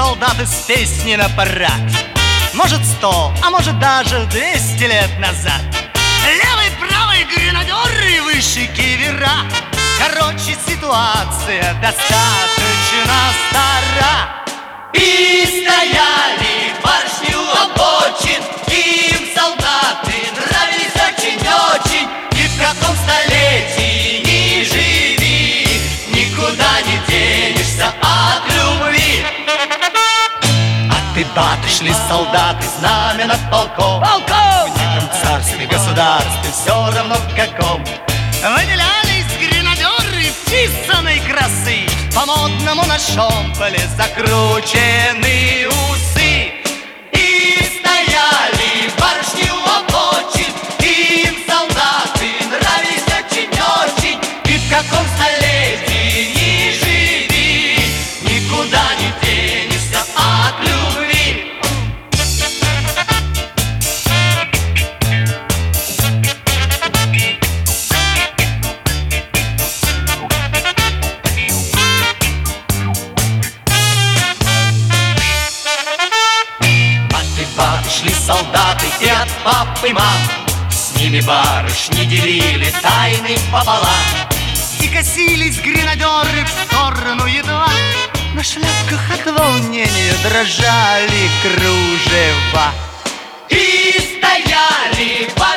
солдаты с песней на парад. Может 100, а может даже 200 лет назад. Левый, правый гренадеры, выше кивера. Короче, ситуация достаточно стара. И стояли барышни у обочин, им солдаты нравились очень-очень. И в каком столетии ни живи, никуда не денешься от любви. А ты баты шли солдаты, знамя над полком. В неком царстве, государстве, все равно в каком. Выделялись гренадеры писаной красы, по-модному на шомполе закручены усы. И стояли барышни у обочин, им солдаты нравились очень-очень. И в каком столетии ни живи, никуда не денешься от любви. Шли солдаты и от пап и мам, с ними барышни делили тайны пополам. И косились гренадеры в сторону едва, на шляпках от волнения дрожали кружева. И стояли